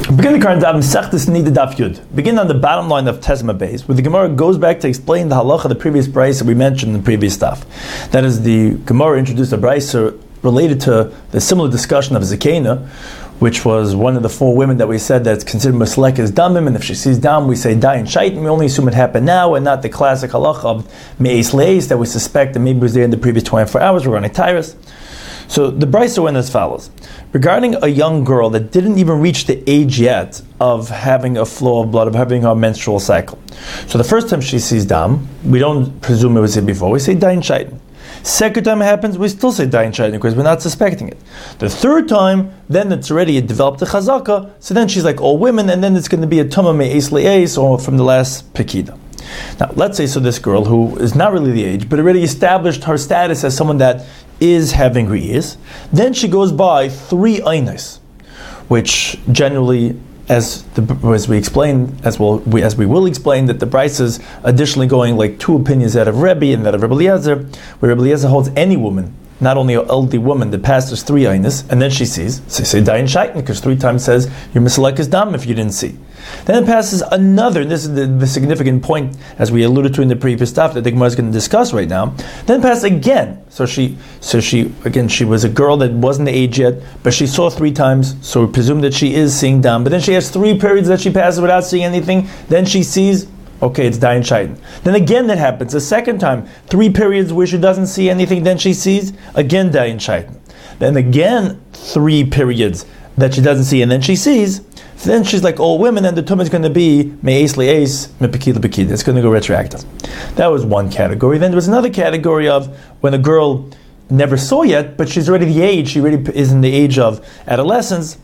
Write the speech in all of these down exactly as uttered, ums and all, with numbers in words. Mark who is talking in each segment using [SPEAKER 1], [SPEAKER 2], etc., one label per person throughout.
[SPEAKER 1] Begin the current daf Mesechtes Nida Daf Yud. Begin on the bottom line of Tezma Beis, where the Gemara goes back to explain the halacha of the previous brayso that we mentioned in the previous daf. That is, the Gemara introduced a brayso related to the similar discussion of Zakena, which was one of the four women that we said that's considered Meselek as Damim, and if she sees Dam, we say Dayan Shaitan. We only assume it happened now, and not the classic halacha of Me'es Le'es that we suspect that maybe it was there in the previous twenty-four hours regarding Tyrus. So the brayso went as follows. Regarding a young girl that didn't even reach the age yet of having a flow of blood, of having her menstrual cycle. So the first time she sees Dam, we don't presume it was here before, we say Dayan Shaitan. Second time it happens, we still say Dayan Shaitan because we're not suspecting it. The third time, then it's already developed a chazaka, so then she's like all women, and then it's going to be a Tumah Me'es Le'es, or from the last Pekida. Now, let's say so this girl, who is not really the age, but already established her status as someone that is having re'is, then she goes by three einos, which generally, as the, as we explain, as well we, as we will explain, that the brayso is additionally going like two opinions out of Rebbe and that of Rebbe Eliezer, where Rebbe Eliezer holds any woman, not only an elderly woman, that passes three einos, and then she sees, so say Dayan Shaitan, because three times says you're Meselek as Dam if you didn't see. Then it passes another, and this is the, the significant point, as we alluded to in the previous stuff that the Gemara is going to discuss right now. Then it passes again. So she, so she, again, she was a girl that wasn't the age yet, but she saw three times, so we presume that she is seeing Dam. But then she has three periods that she passes without seeing anything. Then she sees, okay, it's Dayan Shaitan. Then again that happens, a second time, three periods where she doesn't see anything, then she sees, again Dayan Shaitan. Then again, three periods that she doesn't see, and then she sees. So then she's like all women, and the tumah is going to be me'es le'es, me'pekida pekida. It's going to go retroactive. That was one category. Then there was another category of when a girl never saw yet, but she's already the age, she already is in the age of adolescence,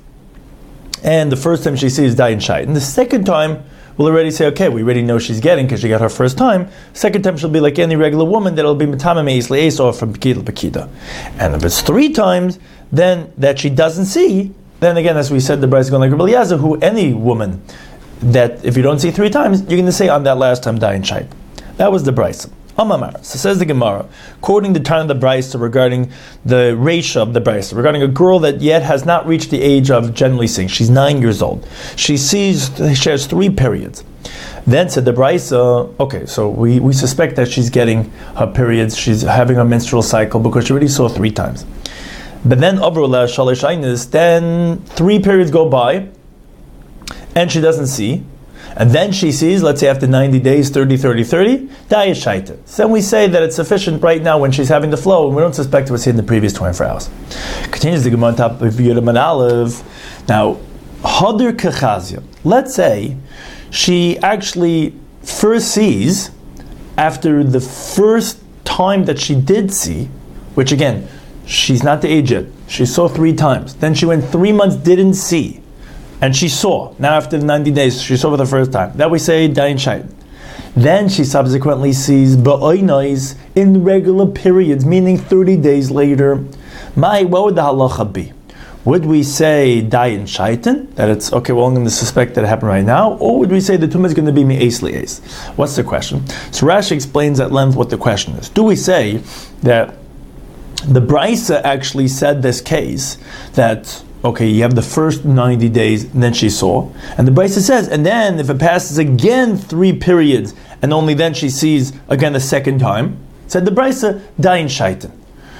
[SPEAKER 1] and the first time she sees Dayan Shaitan. The second time, we'll already say, okay, we already know she's getting because she got her first time. Second time, she'll be like any regular woman, that'll be metama me'es le'es or from pekida pekida. And if it's three times, then that she doesn't see, then again, as we said, the brayso is going like Rebbe Eliezer, who any woman that if you don't see three times, you're going to say on that last time Dayan Shaitan. That was the brayso. Amamar. So says the Gemara, quoting the time of the brayso regarding the ratio of the brayso, regarding a girl that yet has not reached the age of generally seeing. She's nine years old. She sees, she has three periods. Then said the brayso, okay, so we, we suspect that she's getting her periods, she's having a menstrual cycle because she already saw three times. But then overla shalish einos, then three periods go by, and she doesn't see, and then she sees, let's say after ninety days, thirty, thirty, thirty, Dayan Shaitan. So then we say that it's sufficient right now when she's having the flow, and we don't suspect it was in the previous twenty-four hours. Continues the Gemara on top of Yud and Aleph. Now, Hadir Kechazia. Let's say she actually first sees after the first time that she did see, which again, she's not the age yet. She saw three times. Then she went three months, didn't see. And she saw. Now after ninety days, she saw for the first time. That we say Dayan Shaitan. Then she subsequently sees ba'oinais in regular periods, meaning thirty days later. My, what would the halacha be? Would we say Dayan Shaitan, that it's, okay, well, I'm going to suspect that it happened right now, or would we say the tumah is going to be me'es le'es? What's the question? So Rashi explains at length what the question is. Do we say that the brayso actually said this case that, okay, you have the first ninety days, and then she saw, and the brayso says, and then if it passes again three periods, and only then she sees again a second time, said the brayso, Dayan Shaitan.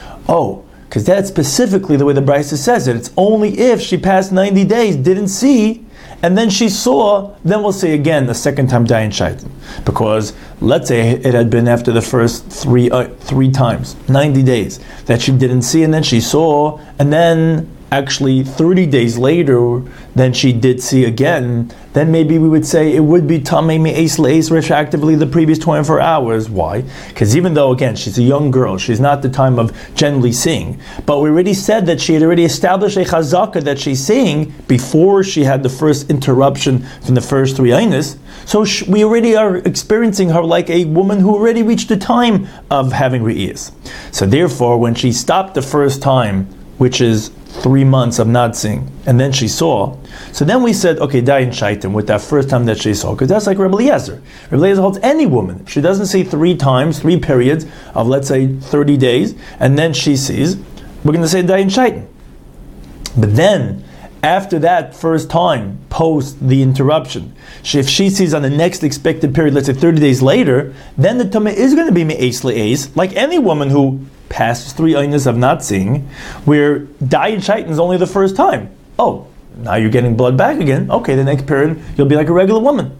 [SPEAKER 1] Oh, because that's specifically the way the brayso says it. It's only if she passed ninety days, didn't see, and then she saw, then we'll say again the second time Dayan Shaitan. Because let's say it had been after the first three uh, three times, ninety days, that she didn't see, and then she saw, and then actually thirty days later, then she did see again, then maybe we would say it would be Tamei Me'es Le'es retroactively the previous twenty-four hours. Why? Because even though, again, she's a young girl, she's not the time of generally seeing, but we already said that she had already established a chazaka that she's seeing before she had the first interruption from the first three einos. So sh- we already are experiencing her like a woman who already reached the time of having re'iyas. So therefore, when she stopped the first time, which is three months of not seeing, and then she saw, so then we said, okay, Dayan Shaitan, with that first time that she saw, because that's like Rebbe Eliezer. Rebbe Eliezer holds any woman, if she doesn't see three times, three periods of, let's say, thirty days, and then she sees, we're going to say Dayan Shaitan. But then, after that first time, post the interruption, if she sees on the next expected period, let's say thirty days later, then the tumah is going to be me'es le'es, like any woman who passes three aynas of not seeing, where dayin shaitan is only the first time. Oh, now you're getting blood back again. Okay, the next period, you'll be like a regular woman.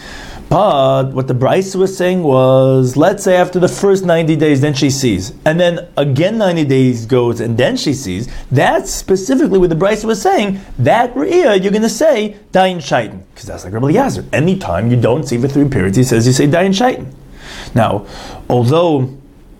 [SPEAKER 1] But what the Brisa was saying was, let's say after the first ninety days, then she sees, and then again ninety days goes, and then she sees. That's specifically what the Brisa was saying. That re'iyah, you're going to say dayin shaitan, because that's like Rabbi Eliezer. Anytime you don't see for three periods, he says you say dayin shaitan. Now, although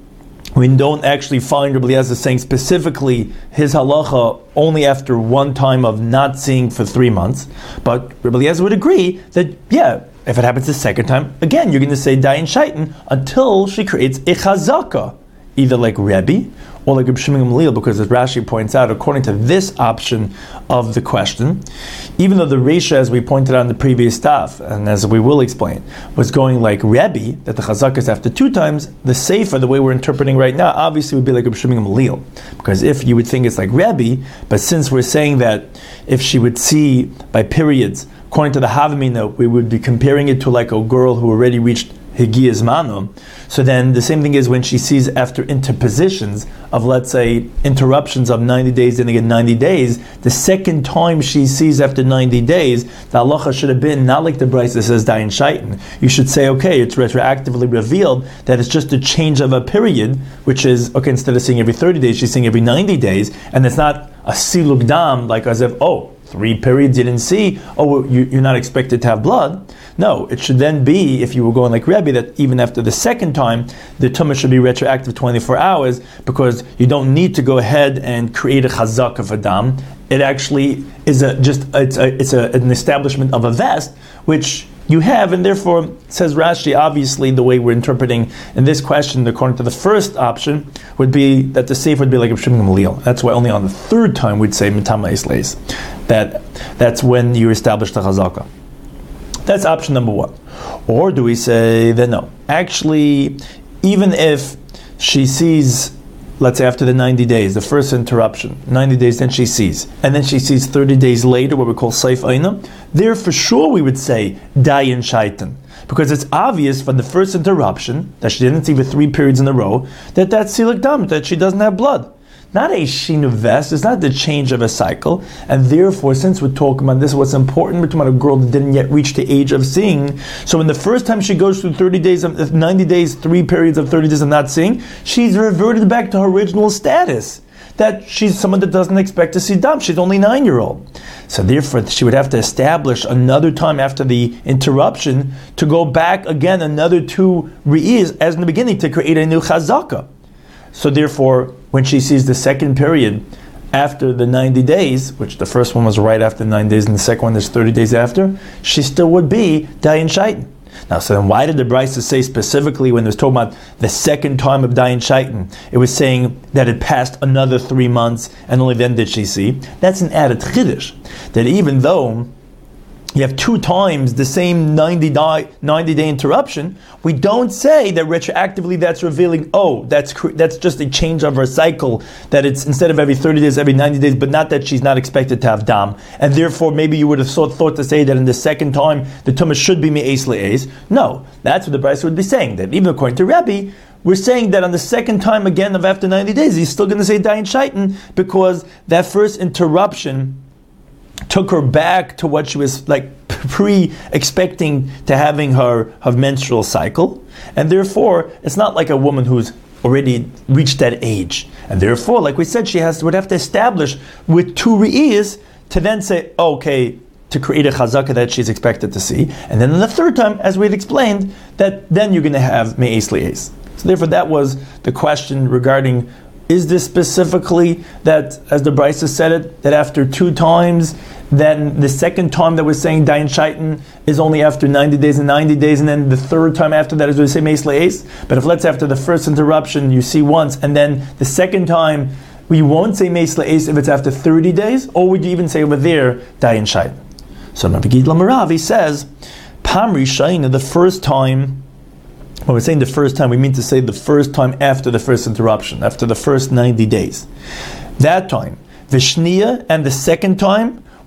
[SPEAKER 1] we don't actually find Rabbi Eliezer saying specifically his halacha only after one time of not seeing for three months, but Rabbi Eliezer would agree that, yeah, if it happens the second time, again, you're going to say dayin shaitan until she creates a chazaka, either like Rebbe or like Reb Shimon Gamliel, because as Rashi points out, according to this option of the question, even though the Reisha, as we pointed out in the previous stuff, and as we will explain, was going like Rebbe, that the chazaka is after two times, the Sefer, the way we're interpreting right now, obviously would be like Reb Shimon Gamliel, because if you would think it's like Rebbe, but since we're saying that if she would see by periods, according to the Havamina, we would be comparing it to like a girl who already reached Higiyas Manu. So then the same thing is when she sees after interpositions of, let's say, interruptions of ninety days and again ninety days, the second time she sees after ninety days, the halacha should have been not like the Brisa that says dayin shaitan. You should say, okay, it's retroactively revealed that it's just a change of a period, which is, okay, instead of seeing every thirty days, she's seeing every ninety days, and it's not a siluk dam, like as if, oh, three periods you didn't see, oh, you, you're not expected to have blood. No, it should then be, if you were going like Rebbe, that even after the second time, the tumah should be retroactive twenty-four hours, because you don't need to go ahead and create a chazak of a dam. It actually is a just it's a, it's a, an establishment of a vest, which you have, and therefore, says Rashi, obviously the way we're interpreting in this question, according to the first option, would be that the safe would be like a Shimon Gamliel. That's why only on the third time we'd say mitama isleis. That that's when you establish the chazaka. That's option number one. Or do we say that no, actually, even if she sees, let's say after the ninety days, the first interruption, ninety days, then she sees, and then she sees thirty days later, what we call Seif Aina, there for sure we would say dayin shaitan, because it's obvious from the first interruption that she didn't see for three periods in a row that that's siluk dam, that she doesn't have blood. Not a shinu vest, it's not the change of a cycle, and therefore, since we're talking about this, what's important, we're talking about a girl that didn't yet reach the age of seeing. So when the first time she goes through thirty days, of ninety days, three periods of thirty days of not seeing, she's reverted back to her original status, that she's someone that doesn't expect to see dam. She's only nine-year-old. So therefore, she would have to establish another time after the interruption to go back again another two re'iyas as in the beginning to create a new chazaka. So therefore, when she sees the second period after the ninety days, which the first one was right after nine days and the second one is thirty days after, she still would be dayin shaitan. Now, so then why did the Brisa say specifically when it was talking about the second time of dayin shaitan, it was saying that it passed another three months and only then did she see? That's an added chiddush, that even though you have two times the same ninety day interruption, we don't say that retroactively that's revealing, oh, that's that's just a change of her cycle, that it's instead of every thirty days, every ninety days, but not that she's not expected to have dam. And therefore, maybe you would have thought, thought to say that in the second time, the tumah should be me'es le'es. No, that's what the Brisa would be saying, that even according to Rebbe, we're saying that on the second time again of after ninety days, he's still going to say dayin shaitan, because that first interruption took her back to what she was like pre-expecting to having her, her menstrual cycle, and therefore it's not like a woman who's already reached that age, and therefore, like we said, she has would have to establish with two re'iyas to then say, oh, okay, to create a chazaka that she's expected to see, and then in the third time, as we had explained, that then you're going to have me'es le'es. So therefore, that was the question regarding, is this specifically that, as the Brisa said it, that after two times, then the second time that we're saying dayin shaitan is only after ninety days and ninety days, and then the third time after that is we say me'es le'es. But if let's say after the first interruption you see once, and then the second time we won't say me'es le'es if it's after thirty days, or would you even say over there dayin shaitan? So Rabbi Gidla Maravi says, Pam Rishayna, the first time. When we're saying the first time, we mean to say the first time after the first interruption, after the first ninety days. That time, Vishniya, and the second time,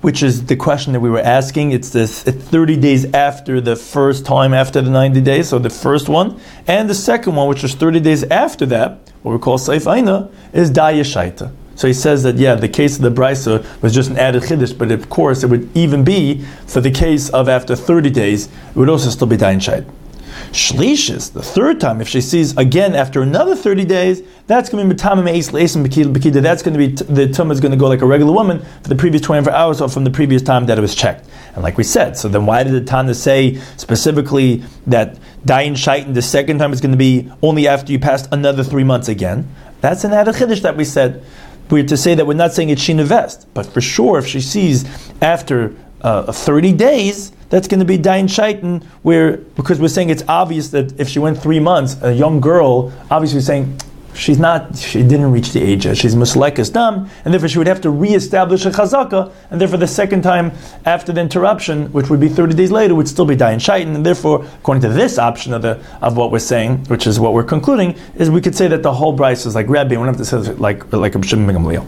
[SPEAKER 1] which is the question that we were asking. It's this it's thirty days after the first time after the ninety days, so the first one. And the second one, which is thirty days after that, what we call Seif Aina, is Daya Shaita. So he says that, yeah, the case of the Brisa was just an added Chiddush, but of course it would even be, for the case of after thirty days, it would also still be Dayan Shaita. Shlishis, the third time, if she sees again after another thirty days, that's going to be Matamim Eis Le'esim B'Kida B'Kida. That's going to be, the Tumah is going to go like a regular woman for the previous twenty-four hours or from the previous time that it was checked. And like we said, so then why did the Tana say specifically that Dayan Shaitan the second time is going to be only after you passed another three months again? That's an added Chiddush that we said. We're to say that we're not saying it's Shina Vest, but for sure if she sees after uh, thirty days, that's going to be Dayan Shaitan, where, because we're saying it's obvious that if she went three months, a young girl, obviously saying she's not, she didn't reach the age yet, she's Muslekas Dam, and therefore she would have to re-establish a Chazaka, and therefore the second time after the interruption, which would be thirty days later, would still be Dayan Shaitan, and therefore, according to this option of the of what we're saying, which is what we're concluding, is we could say that the whole Bryce is like Rabbi, we don't have to say it like, like a Shimon ben Gamliel.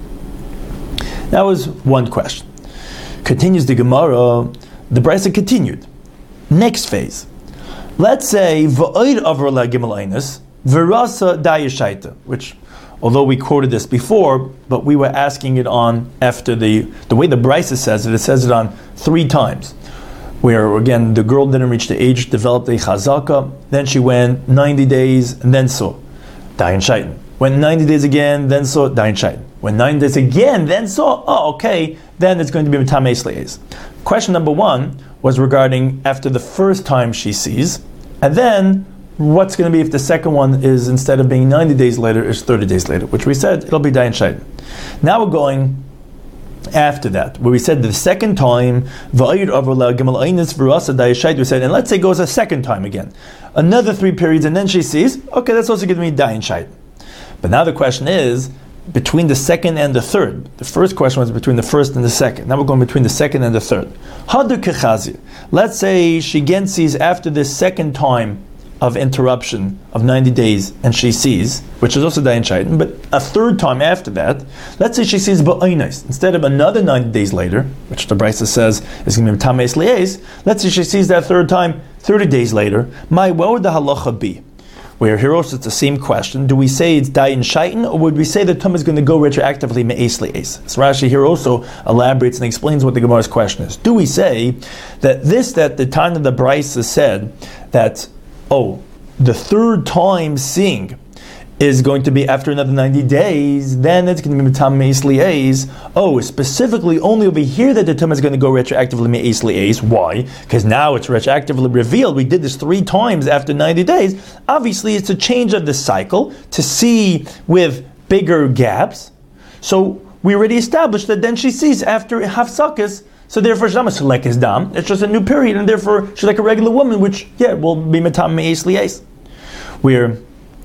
[SPEAKER 1] That was one question. Continues the Gemara. The Brisa continued. Next phase. Let's say v'oid avra la gimel einus v'rasa dayashaita, which, although we quoted this before, but we were asking it on after the the way the Brisa says it. It says it on three times, where again the girl didn't reach the age, developed a chazaka, then she went ninety days, and then saw dayan shaitan. Went ninety days again, then saw dayan shaitan. Went ninety days again, then saw oh okay, then it's going to be mitam eis le'ez. Question number one was regarding after the first time she sees, and then what's going to be if the second one is, instead of being ninety days later, is thirty days later, which we said it'll be Dayan Shaitan. Now we're going after that, where we said the second time, we said, and let's say it goes a second time again, another three periods, and then she sees, okay, that's also going to be Dayan Shaitan. But now the question is, between the second and the third. The first question was between the first and the second. Now we're going between the second and the third. Hadu kechazi. Let's say she again sees after this second time of interruption of ninety days, and she sees, which is also Dayan Shaitan, but a third time after that, let's say she sees ba'inais. Instead of another ninety days later, which the Brisa says is going to be tameis li'ez, let's say she sees that third time thirty days later. My, what would the halacha be? Where here also it's the same question. Do we say it's Dayan Shaitan, or would we say that Tum is going to go retroactively me'es le'es? So Rashi here also elaborates and explains what the Gemara's question is. Do we say that this, that the time of the Brisa said that, oh, the third time seeing is going to be after another ninety days, then it's going to be Mitam Me'es Li'ez. Oh, specifically only over here that the Tum is going to go retroactively Me'es Li'ez. Why? Because now it's retroactively revealed. We did this three times after ninety days. Obviously, it's a change of the cycle to see with bigger gaps. So we already established that then she sees after Hafsakas, so therefore she's not Selek is Dam. It's just a new period, and therefore she's like a regular woman, which, yeah, will be Mitam Me'es Li'ez. Where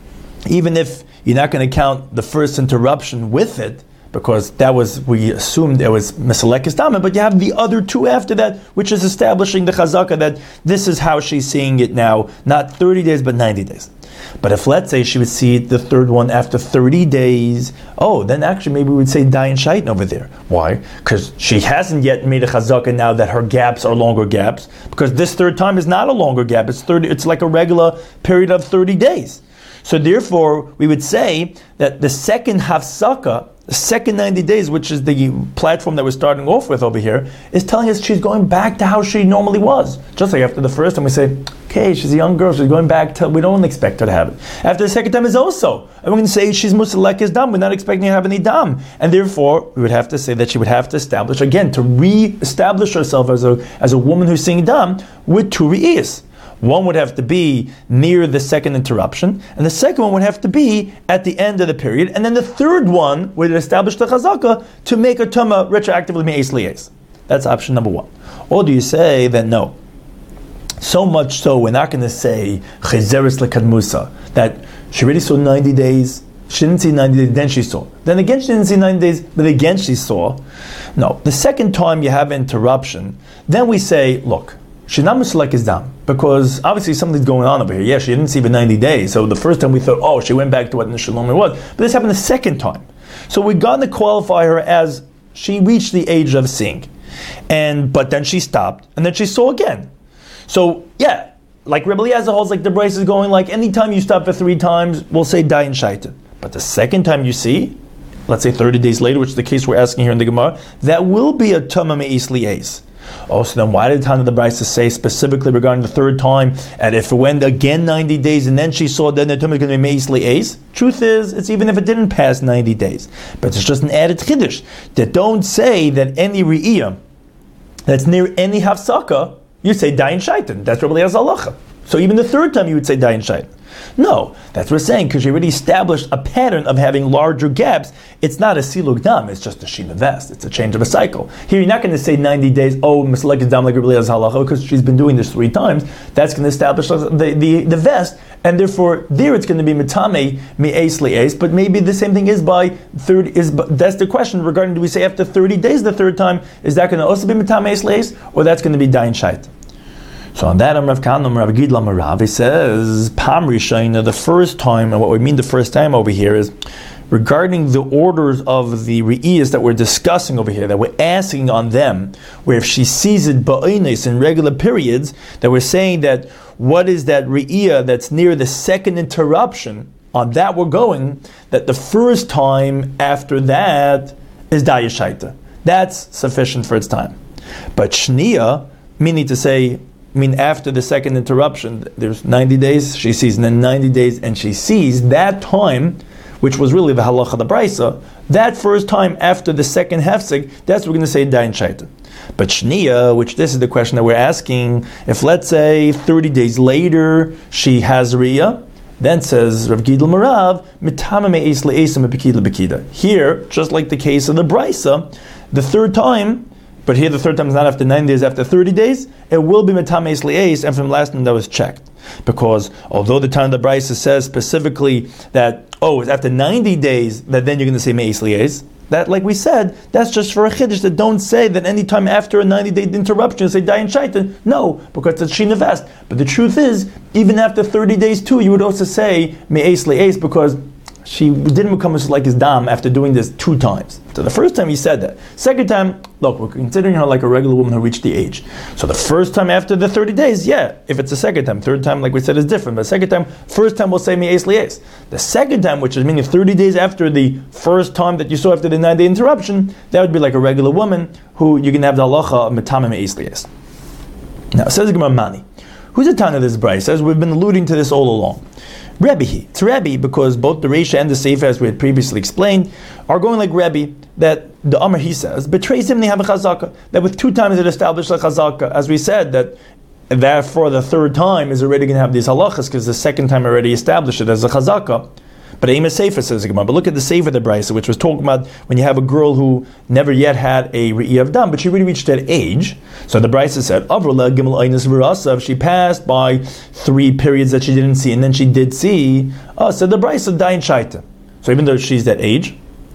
[SPEAKER 1] even if you're not going to count the first interruption with it, because that was, we assumed it was Meselekes Dama, but you have the other two after that, which is establishing the Chazaka that this is how she's seeing it now, not thirty days, but ninety days. But if, let's say, she would see the third one after thirty days, oh, then actually maybe we would say Dayan Shaitan over there. Why? Because she hasn't yet made a Chazaka now that her gaps are longer gaps, because this third time is not a longer gap, it's thirty. It's like a regular period of thirty days. So therefore, we would say that the second Hafsaka, the second ninety days, which is the platform that we're starting off with over here, is telling us she's going back to how she normally was. Just like after the first time we say, okay, she's a young girl, she's going back to, we don't expect her to have it. After the second time is also, and we're going to say she's Musalekes Dam, we're not expecting her to have any Dam. And therefore, we would have to say that she would have to establish, again, to re-establish herself as a, as a woman who's seeing Dam with two Re'is. One would have to be near the second interruption, and the second one would have to be at the end of the period, and then the third one would establish the chazaka to make a tumah retroactively me'es li'ez. That's option number one. Or do you say that no? So much so, we're not going to say chezeres lekadmusa, that she already saw ninety days, she didn't see ninety days, then she saw. Then again she didn't see ninety days, but again she saw. No, the second time you have interruption, then we say, look, she's not Musalekes Dam, because obviously something's going on over here. Yeah, she didn't see the ninety days, so the first time we thought, oh, she went back to what the Shalom was. But this happened the second time. So we're going to qualify her as she reached the age of seeing. and but then she stopped, and then she saw again. So yeah, like Rebbe Eliezer holds, like the brace is going like anytime you stop for three times, we'll say dayin shaita. But the second time you see, let's say thirty days later, which is the case we're asking here in the Gemara, that will be a tuma me'is li'es. Oh, so then why did the time of the Brisa say specifically regarding the third time, and if it went again ninety days and then she saw then the tumah is going to be me'is li'es? Truth is, it's even if it didn't pass ninety days. But it's just an added chiddush that don't say that any re'iyah that's near any hafsaka, you say dayin shaitan. That's Rebbe Eliezer's halacha. So even the third time you would say dayin shaitan. No, that's what we're saying, because you already established a pattern of having larger gaps. It's not a silug dam, it's just a shina vest. It's a change of a cycle. Here you're not going to say ninety days, oh, mislek is dam like Rebbe Eliezer's halacha, because she's been doing this three times. That's going to establish the, the, the vest, and therefore there it's going to be mitame mi'es li'es, but maybe the same thing is by thirty, is, that's the question regarding, do we say after thirty days the third time, is that going to also be mitame mi'es li'es, or that's going to be dayin shait? So on that, Rav Kahana, Rav Gidla Marav, he says, Pam Rishayna, the first time, and what we mean the first time over here is regarding the orders of the re'iyas that we're discussing over here, that we're asking on them, where if she sees it ba'oines in regular periods, that we're saying that what is that re'iyah that's near the second interruption, on that we're going, that the first time after that is dayashaita. That's sufficient for its time. But shniya, meaning to say, I mean, after the second interruption, there's ninety days, she sees, and then ninety days, and she sees that time, which was really the halacha the brisa, that first time after the second hefsek, that's what we're going to say dayin shaita. But shniya, which this is the question that we're asking, if let's say thirty days later she has riyah, then says Rav Gidl Marav, mitama me'es le'esim epikida bekida. Here, just like the case of the brisa, the third time. But here the third time is not after nine days, after thirty days, it will be metames li'es, and from the last time that was checked. Because although the time of the Brisa says specifically that, oh, it's after ninety days that then you're going to say me'es li'es, that, like we said, that's just for a chiddush that don't say that any time after a ninety-day interruption you say dayin shaitan. No, because it's shina vest. But the truth is, even after thirty days too, you would also say me'es li'es, because she didn't become like his dam after doing this two times. So the first time he said that. Second time, look, we're considering her like a regular woman who reached the age. So the first time after the thirty days, yeah, if it's the second time. Third time, like we said, is different. But second time, first time we'll say me'es li'es. The second time, which is meaning thirty days after the first time that you saw after the nine-day interruption, that would be like a regular woman who you can have the halacha of metame me'es li'es. Now, it says the Gemara Mani. Who's the Tana of this Brisa? Says we've been alluding to this all along. Rebbe. It's Rebbe because both the Reisha and the Seifa, as we had previously explained, are going like Rebbe, that the Amr, he says, betrays him, they have a chazaka, that with two times it established a chazaka. As we said, that therefore the third time is already going to have these halachas, because the second time already established it as a chazaka. But Amos Seifa says, but look at the Seifa of the Brisa, which was talking about when you have a girl who never yet had a Re'iyah of Dam, but she already reached that age. So the Brisa said, Avrala Gimel Einis V'Rasav, she passed by three periods that she didn't see, and then she did see. Oh, so the Brisa dayin shaita. So even though she's that age,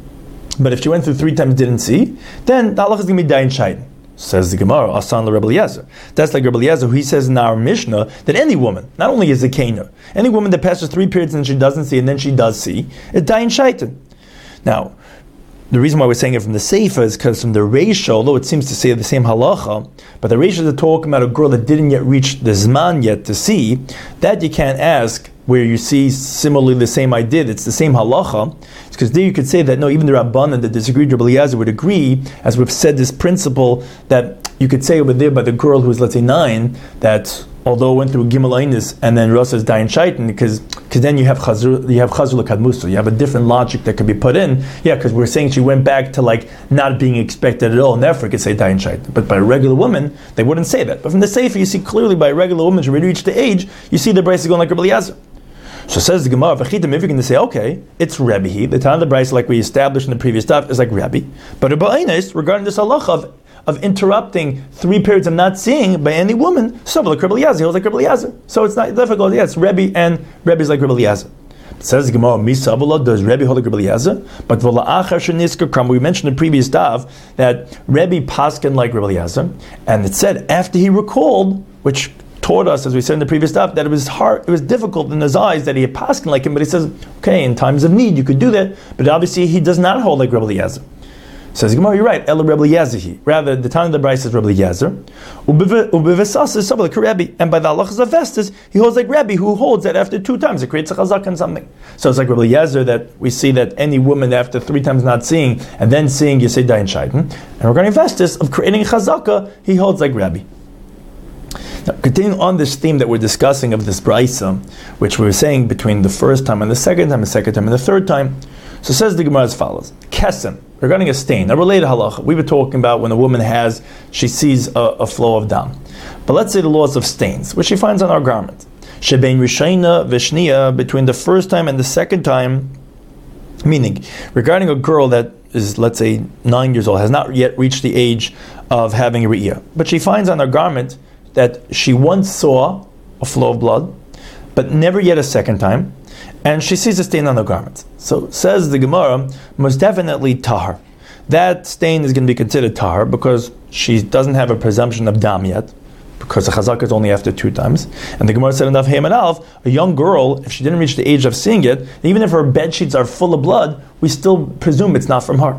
[SPEAKER 1] but if she went through three times didn't see, then the halacha is going to be dayin shaita. Says the Gemara, Asan Rebbe Eliezer. That's like Rebbe Eliezer, who he says in our Mishnah that any woman, not only is a Kana, any woman that passes three periods and she doesn't see and then she does see, it's dayin shaitan. Now, the reason why we're saying it from the Seifa is because from the Reisha, although it seems to say the same halacha, but the Reisha is talking about a girl that didn't yet reach the Zman yet to see, that you can't ask where you see similarly the same idea, it's the same halacha, because there you could say that no, even the Rabbanan that disagreed with Rebbe Eliezer would agree, as we've said this principle, that you could say over there by the girl who is, let's say, nine, that although it went through Gimel Einis and then Rosa is dayin shaitan, because because then you have chazur, you have chazur l'kadmusa, you have a different logic that could be put in. Yeah, because we're saying she went back to like not being expected at all, and therefore it could say dayin shaitan. But by a regular woman, they wouldn't say that. But from the Seifa, you see clearly by a regular woman, she already reached the age, you see the Brisa going like Rebbe Eliezer. So says the Gemara, if you're going to say, okay, it's Rebbe, the time of the Brisa, like we established in the previous stuff, is like Rebbe. But Rebbe Einis, regarding this halacha of, of interrupting three periods of not seeing by any woman, so like Rebbe Eliezer, he was like Rebbe Eliezer. So it's not difficult. Yeah, it's Rebbe, and Rebbe is like Rebbe Eliezer. Says the Gemara, Misabala, does Rebbe hold like Rebbe Eliezer? But we mentioned in the previous daf that Rebbe paskin like Rebbe Eliezer, and it said after he recalled, which taught us, as we said in the previous stuff, that it was hard, it was difficult in his eyes that he had paskin like him, but he says, okay, in times of need you could do that, but obviously he does not hold like Rebbe Eliezer. Says Gemara, you're right. Ela Rebbe Eliezer. Rather, the time of the Bryce is Rebbe Eliezer. Ubivesas is like Rebbe, and by the halachas of Vestas, he holds like Rebbe, who holds that after two times it creates a chazak and something. So it's like Rebbe Eliezer that we see that any woman after three times not seeing and then seeing, you say dayan shaiten. And regarding Vestas of creating chazaka, he holds like Rebbe. Now, continuing on this theme that we're discussing of this Brysa, which we were saying between the first time and the second time, the second time and the third time. So says the Gemara as follows: Kesem, regarding a stain, a related halacha. We were talking about when a woman has, she sees a, a flow of dam. But let's say the laws of stains, which she finds on our garment. Shebein Rishayna Vishniya, between the first time and the second time, meaning regarding a girl that is, let's say, nine years old, has not yet reached the age of having a re'iyah, but she finds on her garment that she once saw a flow of blood, but never yet a second time, and she sees a stain on the garment. So says the Gemara, most definitely tahar. That stain is going to be considered tahar because she doesn't have a presumption of dam yet, because the chazak is only after two times. And the Gemara said enough Hayim and Alf, a young girl, if she didn't reach the age of seeing it, even if her bed sheets are full of blood, we still presume it's not from her.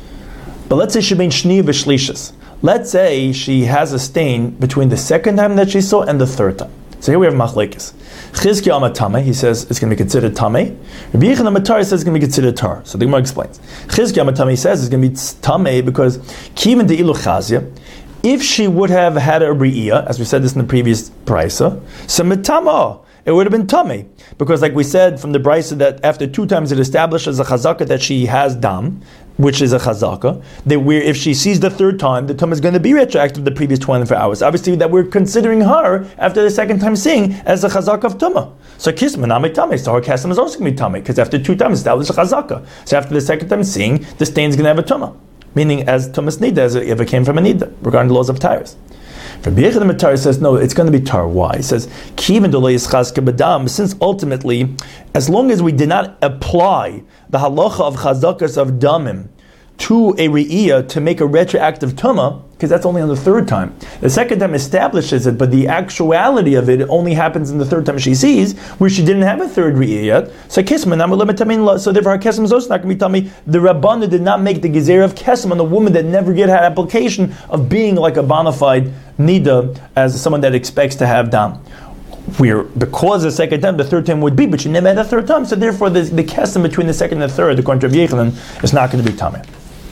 [SPEAKER 1] But let's say she bein shni v'shlishis. Let's say she has a stain between the second time that she saw and the third time. So here we have machlekes. Chizkiya Amatame, he says it's going to be considered Tameh. Rabbi Yechon Amatar says it's going to be considered Tar. So the Gemara explains. Chizkiya Amatame says it's going to be Tameh because Kiven de Ilu Chazia, if she would have had a Re'iyah, as we said this in the previous Brisa, so Mitama, it would have been Tameh. Because like we said from the Brisa that after two times it establishes a Chazaka that she has Dam, which is a chazaka, that we're, if she sees the third time, the tum is going to be retroactive the previous twenty-four hours. Obviously, that we're considering her after the second time seeing as a chazaka of tumah. So kisma nami tameh, so her kesem is also going to be tameh, because after two times established a chazaka. So after the second time seeing, the stain is going to have a tumah, meaning as tumas nida, as if it came from a nida, regarding the laws of tires. Rabbi Yechon Amatar says no, it's going to be tar. Why? He says kiven dolei yischaz kebadam, since ultimately, as long as we did not apply the halacha of chazakas of damim to a re'iyah to make a retroactive tumah, because that's only on the third time. The second time establishes it, but the actuality of it only happens in the third time she sees, where she didn't have a third re'iyah yet. So kesem, so therefore her kesem is also not going to be tummy. The Rabbana did not make the gezer of kesem on a woman that never yet had application of being like a bona fide nida, as someone that expects to have dam. Where because the second time, the third time would be, but she never had a third time, so therefore the, the kesem between the second and the third, according to Rabbi Yechanan, is not going to be tameh.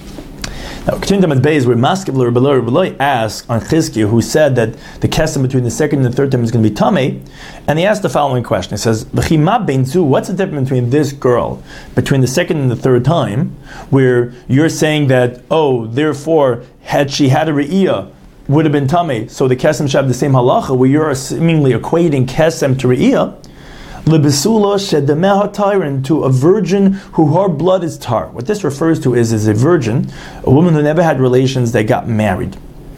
[SPEAKER 1] Now, continuing to Beis, where Maskiv Rabbi asked on Chizkiya, who said that the kesem between the second and the third time is going to be tameh, and he asked the following question. He says, what's the difference between this girl, between the second and the third time, where you're saying that, oh, therefore, had she had a re'iyah, would have been tameh, so the kesem should have the same halacha, where you're seemingly equating kesem to re'iyah, lebesula shedemeha tyran, to a virgin who her blood is tar. What this refers to is, is a virgin, a woman who never had relations that got married.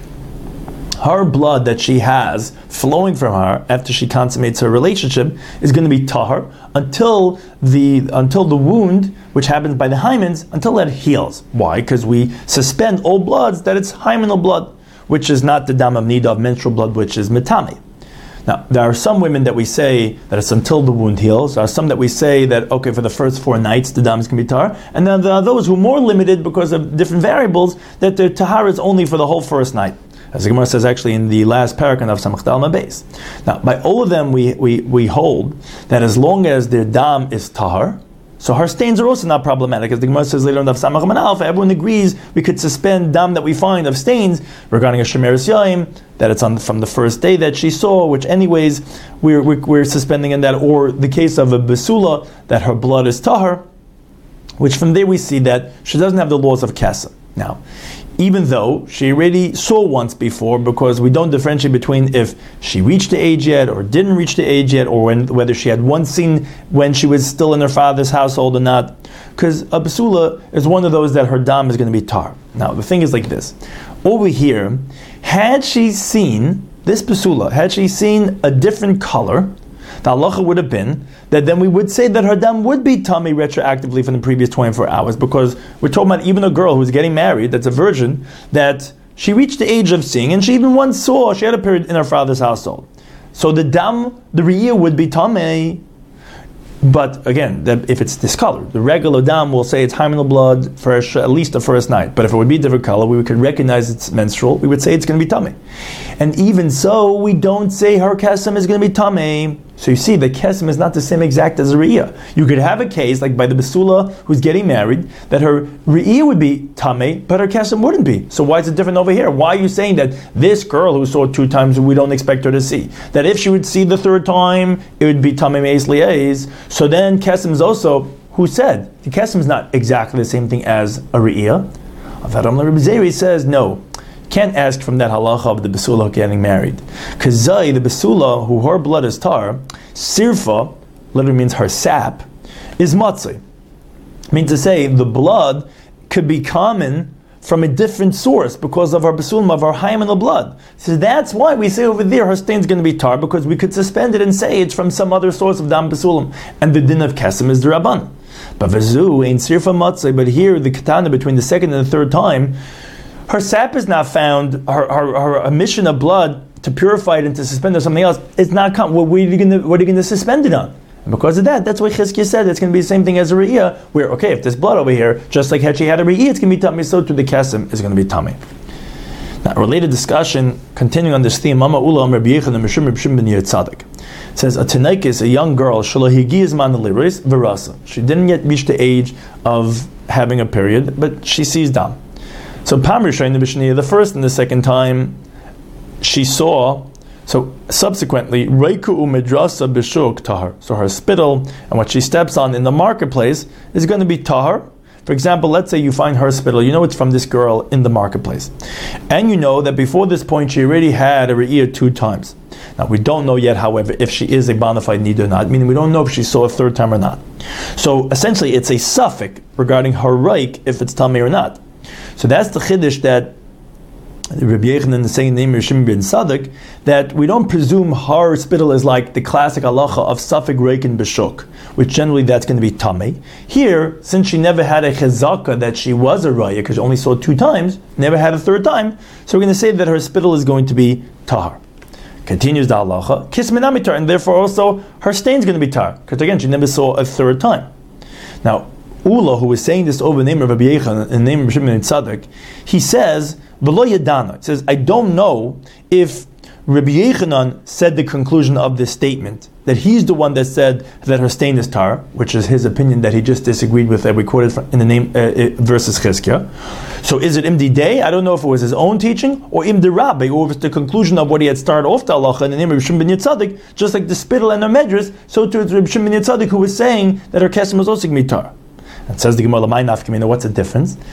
[SPEAKER 1] Her blood that she has flowing from her after she consummates her relationship is going to be tahar until the until the wound, which happens by the hymens, until that heals. Why? Because we suspend all bloods that it's hymenal blood, which is not the dam of nida of menstrual blood, which is metame. Now, there are some women that we say that it's until the wound heals. There are some that we say that, okay, for the first four nights, the dam is going to be tahar. And then there are those who are more limited because of different variables, that the tahar is only for the whole first night. As the Gemara says actually in the last paragraph of Samach Dalma Beis. Now, by all of them, we, we, we hold that as long as their dam is tahar, so her stains are also not problematic. As the Gemara says later on of Samach Man Alpha, everyone agrees we could suspend dam that we find of stains regarding a Shemeres Yaim, that it's on from the first day that she saw, which anyways we're, we're, we're suspending in that, or the case of a Besula, that her blood is tahar, which from there we see that she doesn't have the laws of Kesa. Now, even though she already saw once before, because we don't differentiate between if she reached the age yet or didn't reach the age yet, or when, whether she had once seen when she was still in her father's household or not, because a Basula is one of those that her dam is going to be tar. Now, the thing is like this. Over here, had she seen, this Basula, had she seen a different color, the halacha would have been that then we would say that her dam would be tummy retroactively from the previous twenty-four hours, because we're talking about even a girl who's getting married, that's a virgin, that she reached the age of seeing, and she even once saw, she had a period in her father's household. So the dam, the re'iyah would be tummy. But again, that if it's discolored, the regular dam will say it's hymenal blood for at least the first night. But if it would be a different color, we could recognize it's menstrual. We would say it's going to be tummy. And even so, we don't say her kesem is going to be tummy. So you see, the kesem is not the same exact as a re'iyah. You could have a case like by the basula who's getting married that her re'iyah would be tummy, but her kesem wouldn't be. So why is it different over here? Why are you saying that this girl who saw two times we don't expect her to see? That if she would see the third time, it would be tummy meis li'ez. So then kesem is also, who said? The kesem is not exactly the same thing as a re'iyah. Avadam Rabbi Zeri says no. Can't ask from that halacha of the basula getting married. Because Zai, the basula, who her blood is tar, sirfa, literally means her sap, is matzah. Means to say, the blood could be common from a different source because of our basulim, of our hymenal blood. So that's why we say over there her stain's going to be tar, because we could suspend it and say it's from some other source of dam basulim. And the din of kesem is the rabban. But vazu ain't sirfa matzah, but here the katana between the second and the third time, her sap is not found, her, her, her emission of blood to purify it and to suspend it or something else, it's not come. What, what are you going to suspend it on? And because of that, that's why Chizkiah said it's going to be the same thing as a re'iyah, where, okay, if there's blood over here, just like had she had a re'iyah, it's going to be tummy, so to the kesem is going to be tummy. Now, a related discussion, continuing on this theme, Mama Ula Rabbi Yechon and Mishum Rabshim ben Yitzadik. Says, a Tanaikis, a young girl, Shalahigi man liris verasa. She didn't yet reach the age of having a period, but she sees dam. So Pam Rishon the the first and the second time, she saw, so subsequently, Reiku Umedrasa Bishuk Tahar. So her spittle and what she steps on in the marketplace is going to be Tahar. For example, let's say you find her spittle, you know it's from this girl in the marketplace. And you know that before this point she already had a re'iyah two times. Now we don't know yet, however, if she is a bona fide nida or not, meaning we don't know if she saw a third time or not. So essentially it's a suffix regarding her reik, if it's tummy or not. So that's the chiddush that Rabbi Yechanan is saying in the name of Rishim ben Sadik, that we don't presume her spittle is like the classic halacha of suffix reik and b'shuk, which generally that's going to be tamei. Here, since she never had a chezaka that she was a raya, because she only saw two times, never had a third time, so we're going to say that her spittle is going to be tahar. Continues the halacha, kismenamitar, and therefore also her stain is going to be tar, because again she never saw a third time. Now, Ula, who was saying this over the name of Rabbi Yechon, in the name of Shimon Tzaddik, he says, V'lo yadana. It says, I don't know if Rabbi Yechanan said the conclusion of this statement, that he's the one that said that her stain is tar, which is his opinion that he just disagreed with, that we quoted in the name uh, versus Chizkiah. So is it Imdi Day? I don't know if it was his own teaching, or Imdi Rabbi, or if it's the conclusion of what he had started off the halacha in the name of Shimon ben Yitzadik, just like the spittle and the medras, so too it's Rabbi Shimon ben Yitzadik who was saying that her kesem was also going to be tar. And says the Gemara, "Lamai nafkamina." What's the difference? Is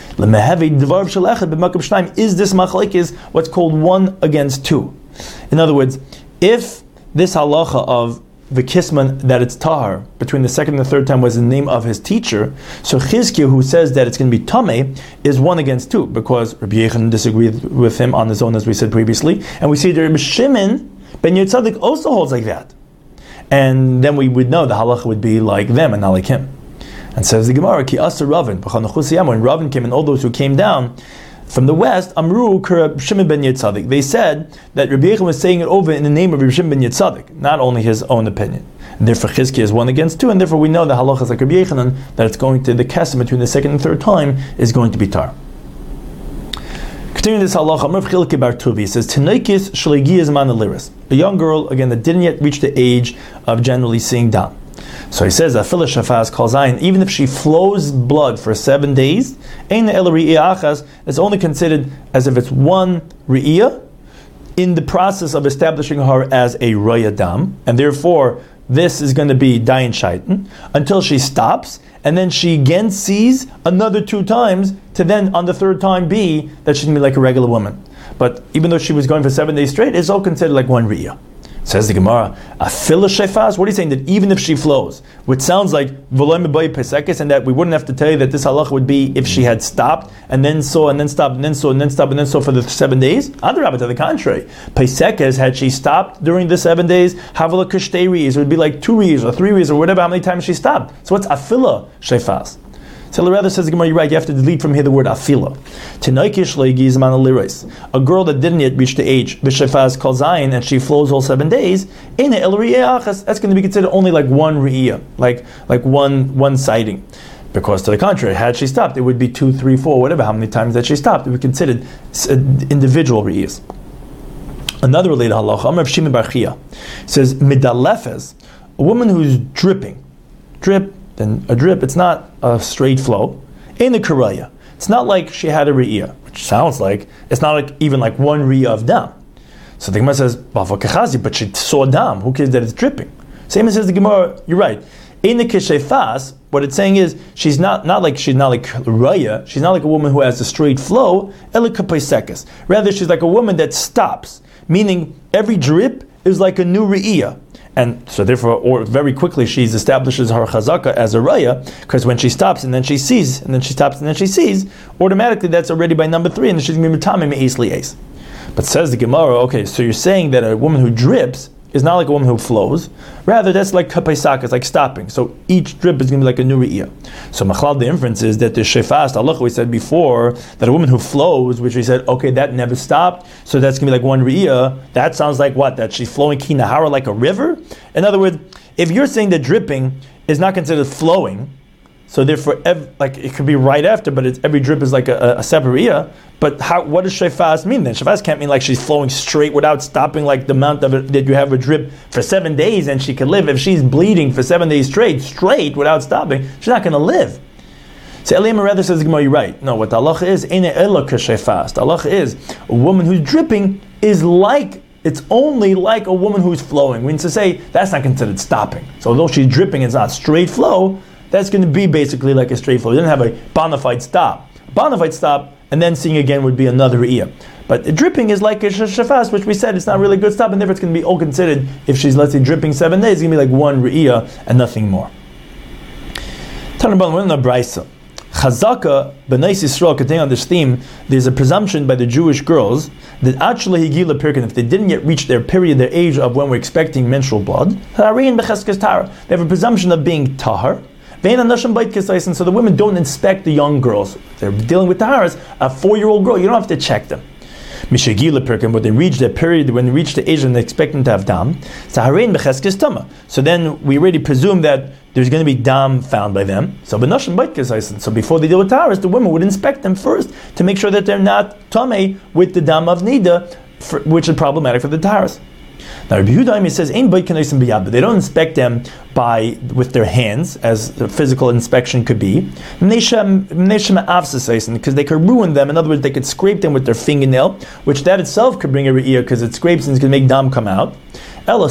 [SPEAKER 1] this machlekes what's called one against two? In other words, if this halacha of the kisman that it's tahar between the second and the third time was the name of his teacher, so Chizkiah, who says that it's going to be tamei, is one against two, because Rabbi Yechon disagreed with him on his own, as we said previously, and we see that Rabbi Shimon ben Yitzadik also holds like that, and then we would know the halacha would be like them and not like him. And says the Gemara, Ki Asa Ravin, when Ravin came and all those who came down from the west, Amru Rabbi Shimon ben Yitzadik. They said that Rabbi Yechon was saying it over in the name of Rabbi Shimon ben Yitzadik, not only his own opinion. And therefore Chizkiah is one against two, and therefore we know the halacha is like Rabbi Yechanan, that it's going to, the kesem between the second and third time is going to be tar. Continuing this halacha, Amr Chilke bar Tuvi says, Tanaikis shlegiyas man aliris. A young girl, again, that didn't yet reach the age of generally seeing dam. So he says, Afila Shafaz calls Zayin, even if she flows blood for seven days, Eina El Re'iyah Achaz, it's only considered as if it's one Re'iyah in the process of establishing her as a Raya Dam, and therefore this is going to be Dayan Shaitan, until she stops, and then she again sees another two times, to then on the third time be that she's going to be like a regular woman. But even though she was going for seven days straight, it's all considered like one Re'iyah. Says the Gemara, Afila Shefas, what are you saying? That even if she flows, which sounds like V'loy Mebai Pesekes, and that we wouldn't have to tell you that this halacha would be if she had stopped, and then saw, and then stopped, and then saw, and then stopped, and then saw for the seven days? Adarabah, to the contrary. Pesekes, had she stopped during the seven days, Havala Kashtei Riyas, it would be like two Riyas, or three Riyas, or whatever, how many times she stopped. So what's Afila Shefas? So rather says the Gemara, you're right, you have to delete from here the word afila. A girl that didn't yet reach the age, b'shefaz kol zayin, and she flows all seven days, that's going to be considered only like one re'iyah, like like one one sighting. Because to the contrary, had she stopped, it would be two, three, four, whatever, how many times that she stopped, it would be considered individual re'iyahs. Another related halacha, Amar Shimon bar Chia says, midalefes, a woman who's dripping, drip, then a drip, it's not a straight flow, in the karaya. It's not like she had a re'iyah, which sounds like, it's not like even like one re'iyah of dam. So the Gemara says, but she saw dam, who cares that it's dripping? Same as says the Gemara, you're right. In the kishefas, what it's saying is, she's not, not like, she's not like raya, she's not like a woman who has a straight flow, elikapaisekes. Rather, she's like a woman that stops, meaning every drip is like a new re'iyah. And so therefore, or very quickly, she establishes her chazaka as a raya, because when she stops and then she sees, and then she stops and then she sees, automatically that's already by number three, and she's going to be mitamim easily ace. But says the Gemara, okay, so you're saying that a woman who drips is not like a woman who flows, rather that's like kapaisak, it's like stopping. So each drip is going to be like a new re'iyah. So machlal, the inference is that the shefas, Allah, we said before, that a woman who flows, which we said, okay, that never stopped, so that's going to be like one re'iyah, that sounds like what? That she's flowing kinahara like a river? In other words, if you're saying that dripping is not considered flowing, so therefore, ev- like it could be right after, but it's, every drip is like a, a separate re'iyah. But how? What does shefas mean then? Shefas can't mean like she's flowing straight without stopping, like the amount of it, that you have a drip for seven days and she can live. If she's bleeding for seven days straight, straight without stopping, she's not going to live. So Eliyam rather says, "You're right. No, what the halacha is, ene ela k'shefas. The halacha is a woman who's dripping is like." It's only like a woman who's flowing. We need to say that's not considered stopping. So although she's dripping, it's not straight flow. That's going to be basically like a straight flow. You don't have a bona fide stop. A bona fide stop, and then seeing again would be another re'iyah. But the dripping is like a shefas, which we said it's not really a good stop, and therefore it's going to be all considered, if she's, let's say, dripping seven days, it's going to be like one re'iyah and nothing more. Tanabon, we're in the Braisa. Chazaka, B'nais Yisrael, continuing on this theme, there's a presumption by the Jewish girls that actually higila pirkin, if they didn't yet reach their period, their age of when we're expecting menstrual blood, they have a presumption of being tahar. So the women don't inspect the young girls. They're dealing with taharas. A four-year-old girl, you don't have to check them. Mishagila pirkin, but they reach their period, when they reach the age and they're expecting to have dam. So then we already presume that there's going to be dam found by them. So so before they deal with taharas, the women would inspect them first to make sure that they're not tamei with the dam of nida, for, which is problematic for the taharas. Now Rabbi Yehuda says, "Ein beit k'nosim b'yad," but they don't inspect them by with their hands, as the physical inspection could be, because they could ruin them. In other words, they could scrape them with their fingernail, which that itself could bring a re'iyah because it scrapes and it's going to make dam come out. Rather,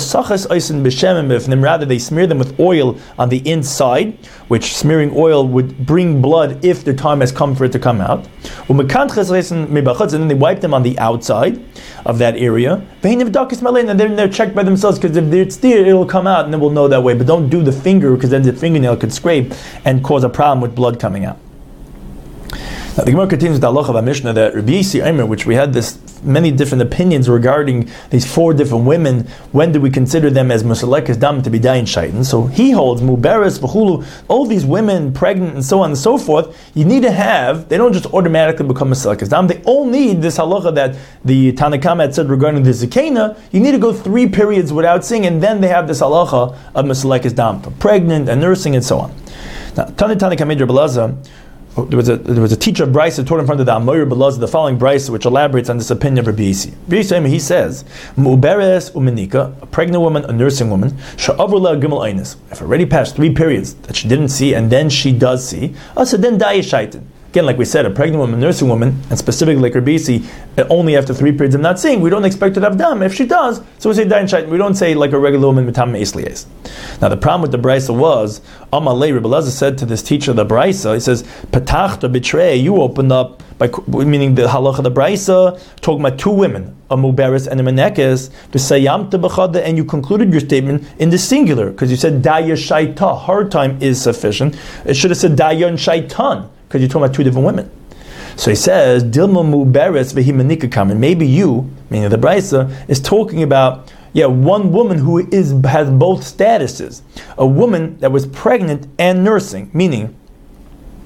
[SPEAKER 1] they smear them with oil on the inside, which smearing oil would bring blood if the time has come for it to come out. And then they wipe them on the outside of that area. And then they're checked by themselves, because if it's there, it'll come out, and then we'll know that way. But don't do the finger, because then the fingernail could scrape and cause a problem with blood coming out. Now the Gemara continues with the halacha of our Mishnah that Rabbi Yisi Eimer, which we had this many different opinions regarding these four different women, when do we consider them as musalekes dam to be dayin shaitan? So he holds muberes v'chulu, all these women pregnant and so on and so forth. You need to have, they don't just automatically become musalekes dam. They all need this halacha that the Tanakama had said regarding the zakena. You need to go three periods without seeing, and then they have this halacha of musalekes dam for pregnant and nursing and so on. Now Tani Tanakama Rabbi Elazar, There was a there was a teacher of Brisa taught in front of the Amoyer Belaz the following Brisa, which elaborates on this opinion of Rabbi Yisi. Rabbi Yisi, he says, "Mu'beres umenika, a pregnant woman, a nursing woman, sha'avur gimel einis. If already passed three periods that she didn't see, and then she does see, so then dayi shaitan." Again, like we said, a pregnant woman, a nursing woman, and specifically like Rabbi Yisi, only after three periods of not seeing, we don't expect her to have dam. If she does, so we say dayin shaitan. We don't say like a regular woman mitam eislies. Now the problem with the Brisa was, Amalei Rabbi Elazar said to this teacher of the Brisa, he says, "Patachta betray, you opened up by meaning the halacha of the Brisa, talking about two women, a muberes and a menekes, b'sayamta b'chada, and you concluded your statement in the singular because you said daya shaita, her time is sufficient. It should have said daya and shaitan because you're talking about two different women." So he says, "Dilma muberes v'himanika kamen." Maybe you, meaning the Brisa, is talking about yeah one woman who is has both statuses, a woman that was pregnant and nursing, meaning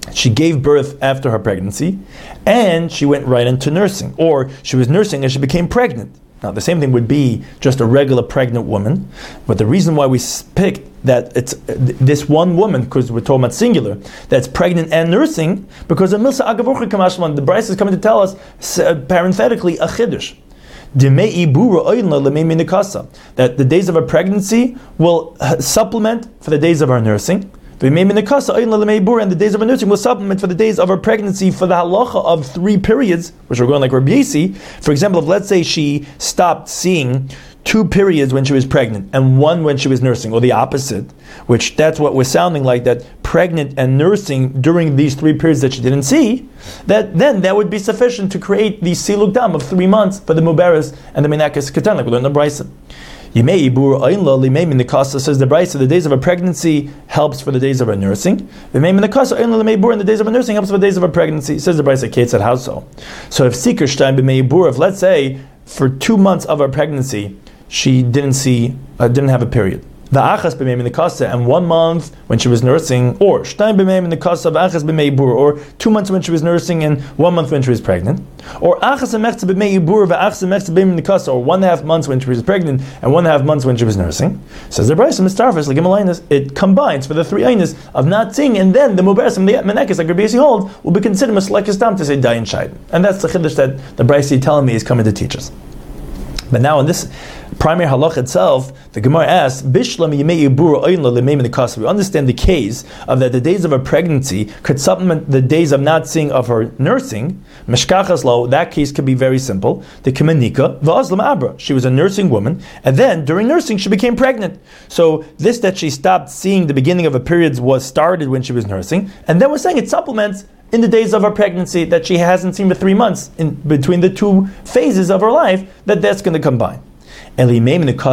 [SPEAKER 1] she gave birth after her pregnancy, and she went right into nursing, or she was nursing and she became pregnant. Now, the same thing would be just a regular pregnant woman, but the reason why we picked that it's this one woman, because we're talking about singular, that's pregnant and nursing, because the Milsa Agavucha Kamashman, the Bryce is coming to tell us, parenthetically, a chiddush. That the days of her pregnancy will supplement for the days of her nursing. And the days of her nursing will supplement for the days of her pregnancy for the halacha of three periods, which are going like Rabbi Yasi. For example, if let's say she stopped seeing two periods when she was pregnant and one when she was nursing, or the opposite, which that's what we're sounding like, that pregnant and nursing during these three periods that she didn't see, that then that would be sufficient to create the siluk dam of three months for the mubaris and the menakes katan, like we learned in the Brisa. Yimei ibur oinla limei min nekasa, says the Brisa, the days of her pregnancy helps for the days of her nursing. V'mei min nekasa oinla limei ibur, and the days of her nursing helps for the days of her pregnancy. Says the Brisa, Kate said, how so? So if seeker shtaim b'mei ibur, if let's say for two months of her pregnancy she didn't see, uh, didn't have a period, the achas b'mei min nekasa, and one month when she was nursing, or shtaim b'mei min nekasa v'achas b'mei ibur, or two months when she was nursing and one month when she was pregnant, or achas emechza b'mei ibur v'achas emechza b'mei min nekasa, or one and a half months when she was pregnant and one and a half months when she was nursing. Says the Brisa, mistarfus like Gimelainis, it combines for the three ainis of not seeing, and then the mubaris and the menekes, like Rabbi Yasi holds, will be considered maslekes dam to say dayin shayden, and that's the chiddush that the Brisa telling me is coming to teach us. But now in this primary halach itself, the Gemara asks, Bishlam yimei ibur oinla lemei min nekasa. We understand the case of that the days of her pregnancy could supplement the days of not seeing of her nursing. Meshkachas lo, that case could be very simple. The kemenika v'azlam abra. She was a nursing woman, and then during nursing she became pregnant. So this that she stopped seeing the beginning of her periods was started when she was nursing, and then we're saying it supplements in the days of her pregnancy that she hasn't seen for three months in between the two phases of her life, that that's going to combine. But how could you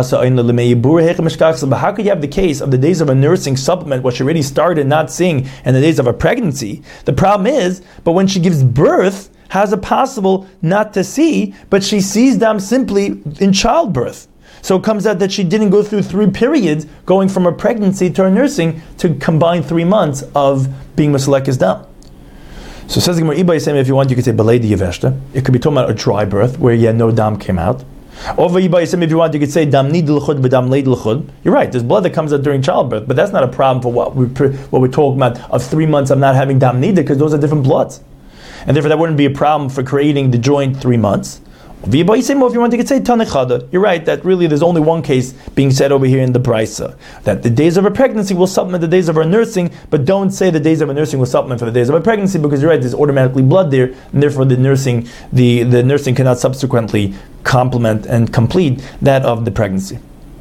[SPEAKER 1] have the case of the days of her nursing supplement what she already started not seeing in the days of her pregnancy? The problem is, but when she gives birth, how is it possible not to see, but she sees them simply in childbirth? So it comes out that she didn't go through three periods going from her pregnancy to her nursing to combine three months of being Masalekes dam. So says the Gemara, if you want, you could say Balei di Yeveshta. It could be talking about a dry birth where yeah, no dam came out. Or if you want, you could say Dam nid l'chud b'dam leid l'chud. You're right. There's blood that comes out during childbirth, but that's not a problem for what we what we're talking about of three months of not having dam nida, because those are different bloods, and therefore that wouldn't be a problem for creating the joint three months. If you want, you could say Tanechada. You're right that really there's only one case being said over here in the Brisa, that the days of her pregnancy will supplement the days of her nursing, but don't say the days of her nursing will supplement for the days of her pregnancy, because you're right, there's automatically blood there, and therefore the nursing the, the nursing cannot subsequently complement and complete that of the pregnancy.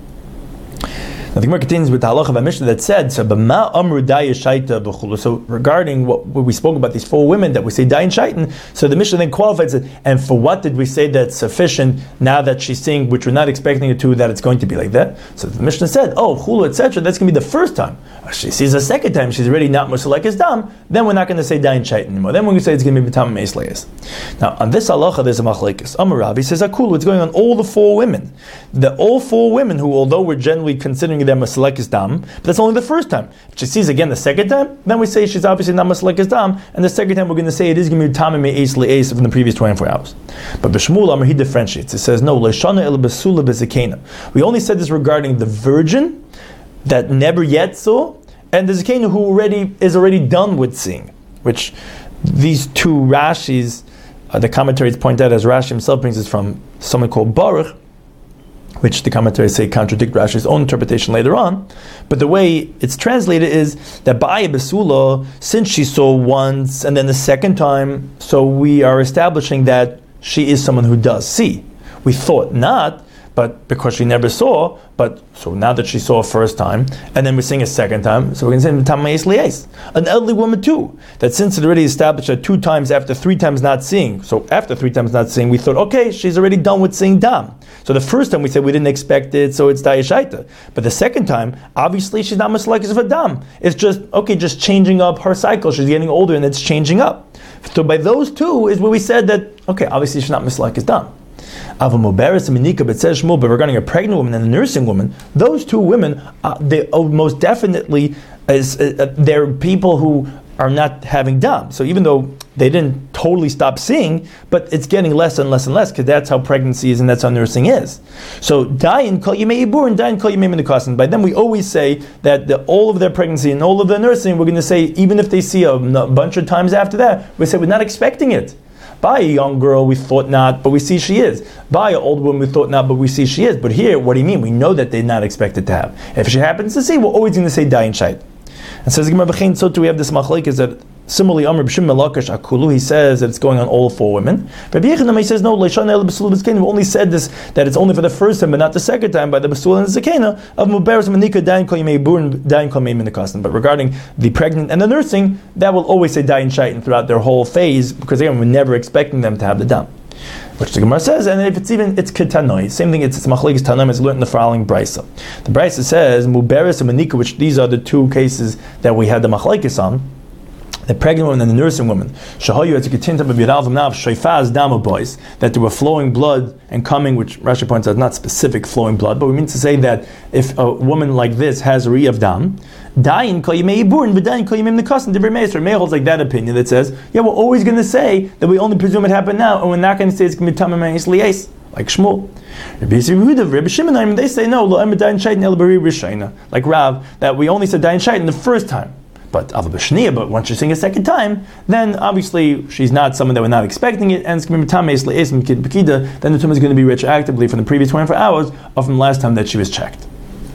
[SPEAKER 1] Now the Gemara continues with the halacha of a Mishnah that said, so b'ma amru dayin shaita b'chulu. So regarding what, what we spoke about, these four women that we say dayin shaitan, so the Mishnah then qualifies it, and for what did we say that's sufficient now that she's seeing, which we're not expecting it to, that it's going to be like that? So the Mishnah said, oh, chulu, et cetera, that's going to be the first time. She sees a second time, she's already not musalekes dam, then we're not going to say dayin shaitan anymore. Then we're going to say it's going to be b'tam meisleis. Now on this halacha there's a machlekes. Amar Rav, he says, akulu, it's going on all the four women. The all four women who, although we're generally considering them masalekes dam, but that's only the first time. If she sees again the second time, then we say she's obviously not masalekes dam, and the second time we're going to say it is going to be tamim me'es le'es from the previous twenty-four hours. But b'shmuel amar, he differentiates. It says no, leishana el besula bezekena. We only said this regarding the virgin that never yet saw, and the zakena who already is already done with seeing. Which these two Rashis, uh, the commentaries point out, as Rashi himself brings this from someone called Baruch, which the commentaries say contradict Rashi's own interpretation later on. But the way it's translated is that Ba'aya Besula, since she saw once and then the second time, so we are establishing that she is someone who does see. We thought not, but because she never saw, but so now that she saw a first time, and then we're seeing a second time, so we're going to say Tamayis Liais. An elderly woman too, that since it already established that two times after three times not seeing, so after three times not seeing, we thought, okay, she's already done with seeing Dam. So the first time we said we didn't expect it, so it's Dayashaita. But the second time, obviously she's not much like as a Dam. It's just, okay, just changing up her cycle. She's getting older and it's changing up. So by those two is where we said that, okay, obviously she's not much like as Dam. But regarding a pregnant woman and a nursing woman, those two women, uh, they oh, most definitely is uh, they're people who are not having dam. So even though they didn't totally stop seeing, but it's getting less and less and less because that's how pregnancy is and that's how nursing is. So dayin kol yimei ibur and dayin kol yimei menikasan. By then we always say that the, all of their pregnancy and all of their nursing, we're going to say even if they see a, a bunch of times after that, we say we're not expecting it. By a young girl, we thought not, but we see she is. By an old woman, we thought not, but we see she is. But here, what do you mean? We know that they're not expected to have. If she happens to see, we're always going to say dayin shait. And says Gemara B'chein, so too we have this machlek is that similarly Amr B'Shim Melakash Akulu, he says that it's going on all four women. Rabbi Yechonam, he says no, Leishana El B'Sul B'Zekena, we only said this that it's only for the first time but not the second time by the B'Sul and the Zekena of Muberes Manika Dayin Kol Yimei Bur and Dayin Kol Yimei Menikasan. But regarding the pregnant and the nursing, that will always say Dayin Shaitan throughout their whole phase because again we're never expecting them to have the dam. Which the Gemara says, and if it's even, it's ketanoi. Same thing, it's, it's machlekes tanaim, it's learned in the following brisa. The brisa says, muberes and manika, which these are the two cases that we had the machlekes on, the pregnant woman and the nursing woman, shahayu etiketintam b'yadalvam nav shoifaz dama boys, that there were flowing blood and coming, which Rashi points out, not specific flowing blood, but we mean to say that if a woman like this has a re of dam, dayin kol yimei ibur and v'dayin kol yimei menikasan. Divrei Meir, Meir holds like that opinion that says, yeah, we're always going to say that we only presume it happened now, and we're not going to say it's going to be tamim and liyes, like Shmuel. Rabbi Shimon, they say no, lo em dayin shaitin el bari rishayna, like Rav, that we only said dayin shaitin the first time. But Ava B'Shniya, but once you're seeing a second time, then obviously she's not someone that we're not expecting it, and it's going to be Tamei Esli Esim Kid B'Kida, then the tumor is going to be retroactively from the previous twenty-four hours or from the last time that she was checked.